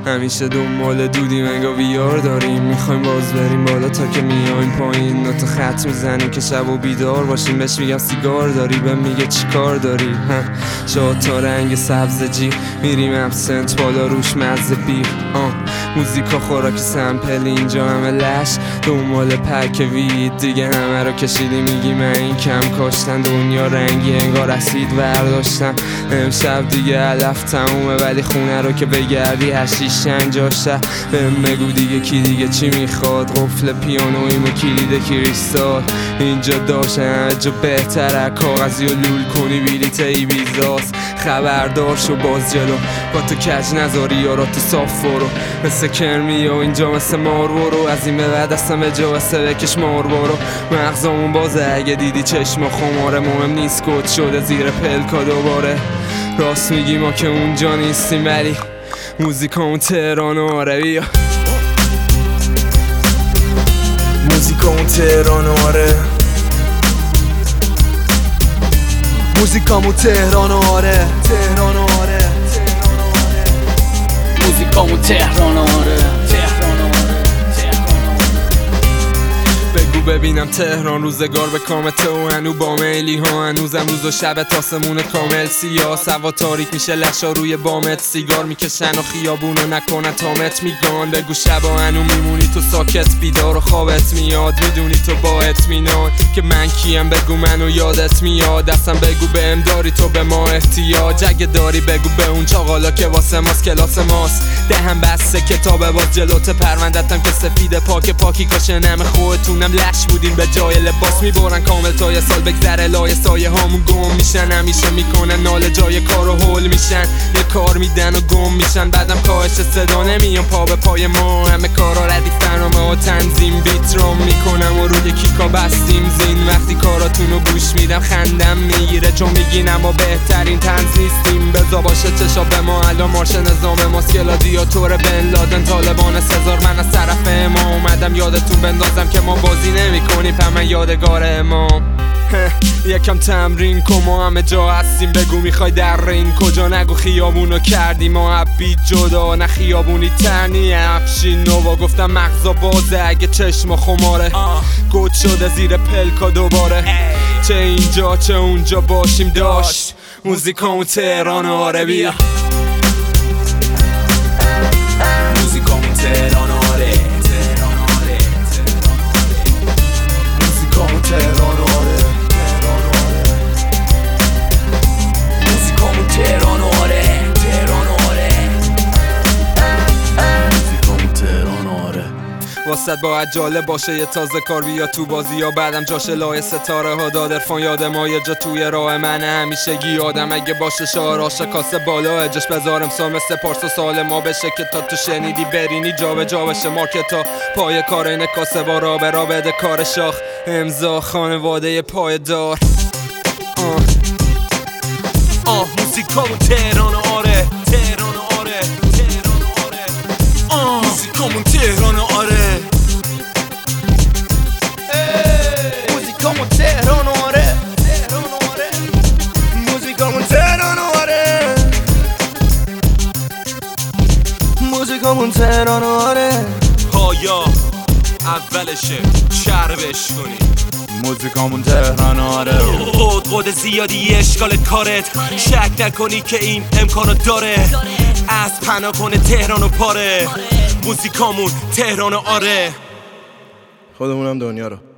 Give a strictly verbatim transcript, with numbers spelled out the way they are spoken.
همیشه دنبال دودیم انگار ویار داریم، میخوایم باز بریم بالا تا که میایم پایین، نوتا خط میزنیم که شب و بیدار باشیم. بهش میگم سیگار داری، به میگه چی کار داری؟ شاد تا رنگ سبز جی میریم ابسنت بالا روش مزه بیر. آه موزیکا خوراک سمپل اینجا همه لش دنبال پک وید دیگه همه رو کشیدی. میگی من این کم کاشتن دنیا رنگی انگار اسید برداشتم. امشب دیگه علف تمومه ولی خونه رو که بگردی هشیش شنجاشه. بهم بگو دیگه کی دیگه چی میخواد؟ قفل پیانویم و کلید کریستال اینجا داشته همه جا بهتره. کاغذی و لول کنی بیلیت ای بیزاست. خبردار شو باز جلو با تو کج نذاری یاراتو صاف برو. مثل کرمی و اینجا مثل مار برو. از این به بعد اصلا به جا واسه بکش مار برو. مغزامون بازه اگه دیدی چشم خماره. مهم نیست کد شده زیر پلکا دوباره. راست میگی ما که اونجا نیستیم ولی موزیکامون تهران و آره. بیا موزیکامون تهران و آره. موزیکامون تهران و آره. تهران و آره. موزیکامون تهران و آره. بگو ببینم تهران روزگار به کامته و هنو با میلی ها. هنوزم روز و شب تاسمون کامل سیاه. سوا تاریک میشه لشا روی بامت. سیگار میکشن و خیابونو نکنن تامت میگان. بگو شبا هنو میمونی تو ساکت بیدار و خوابت میاد. میدونی تو با اطمینان که من کیم. بگو منو یادت میاد. دستم بگو بهم داری تو به ما احتیاج. اگه داری بگو به اون چاقالا که واسه ماست کلاس ماست. دهم بسته کتاب باز جلوت پروندتم که سفید پاک پاکی کاشه نم خودتونم لش بودین به جای لباس میبرن کامل تا یه سال بگذره لای سایه هامون گم میشن. همیشه میکنن ناله جای کار و هول میشن. یه کار میدن و گم میشن بعدم کاهش صدا نمیان پا به پای ما. همه کارا ردیف برنامه و تنظیم بیت رام میکنم و روی کیکا بستیم زین. وقتی کاراتونو گوش میدم خندم میگیره چون میگین اما بهترین طنز نیستیم. بزا باشه چشا به ما الان مارش نظام ماست. گلادیاتور بن لادن طالبان سزار. من از طرف ما اومدم یادتون بندازم که ما بازی نمی کنی پس من یادگار امام. یکم تمرین کن ما همه جا هستیم. بگو میخوای در این کجا نگو خیابونو کردیم ما عبید جدا. نه خیابونی تنی افشین نوا. گفتم مغزا بازه اگه چشم خماره. گود شده زیر پلکا دوباره. چه اینجا چه اونجا باشیم داشت. موزیکامون تهران و آره. بیا موزیکامون تهران و آره. تهران و آره. موزیکامون تهران و آره. تهران و آره. موزیکامون تهران و آره. واسط باید جالب باشه یه تازه کار بیا تو بازی یا بعدم جاش لای ستاره ها داد عرفان یاد ما یه جا توی راه من همیشگی آدم اگه باشه شعر عاشق کاسه بالا اجش بذارم سال مثل پارس و سال ما بشه که تا تو شنیدی برینی جا به جا بشه مارکت ها پای کار این کاسه با را به را بده کار شاخ امضا خانواده پایدار. آه آه موزیکامون تهران و آره. تهران و آره. تهران و آره. آه موزیکامون تهران و آره. موزیکامون تهران و آره. تهران و آره. موزیکامون تهران و آره. موزیکامون تهران و آره. پایا اولشه چربش کنی. موزیکامون تهران آره. خود خود زیادی اشکال کارت. شک نکنی که این امکانو داره. از پناه کنه تهران و پاره. موزیکامون تهران آره. خودمونم دنیا رو